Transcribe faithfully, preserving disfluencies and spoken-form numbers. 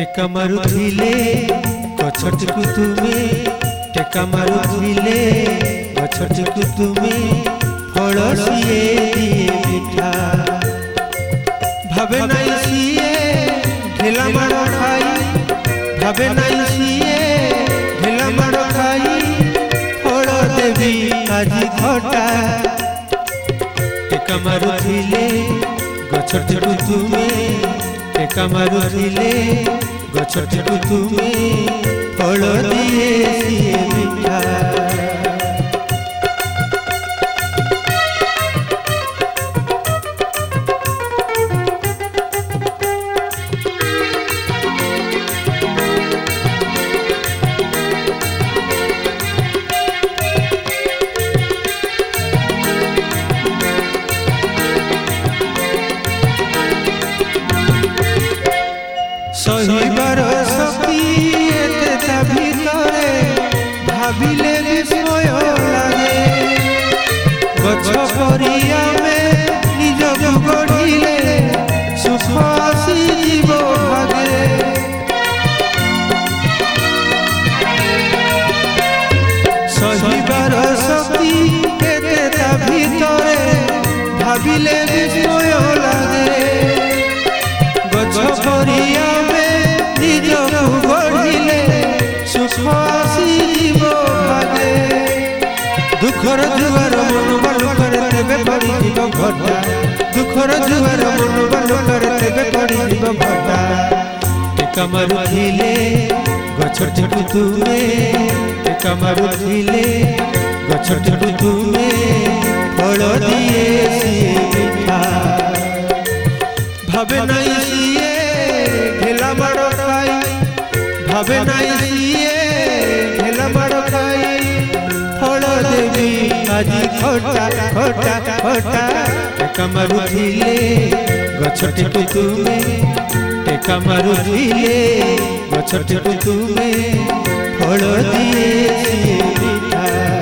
टेका मारुथिले गछटिकु तुमे टेका मारुथिले गछटिकु तुमे फल सिए दिए मिठा भावे नाई सिए ढेला मार खाई भावे नाई सिए ढेला मार खाई फल देवी आजी खटा टेका मारुथिले गछटिकु तुमे टेका मारुथिले गछटिकु तुमे फल दिए सिए मिठा सहीबार शक्ति एते ता भितरे भाविले विस्मय लागे गछ परिया में निजकु गढ़िले सुख आसी जीव भागे सहीबार शक्ति एते ता भितरे भाविले विस्मय लागे गछ परिया दुखर जुआर मन बालु करे तेबे पड़ी जीव घटा दुखर जुआर मन बालु करे तेबे पड़ी जीव घटा टेका मारुथिले गछटिकु तुमे टेका मारुथिले गछटिकु तुमे फल दिए सिए मिठा भावे नाई सिए ढेला मार खाई भावे नाई सिए ढेला मार खाई फल देवी आजी खटा खटा खटा टेका मारुथिले गछटिकु तुमे टेका मारुथिले गछटिकु तुमे फल दिए सिए मिठा।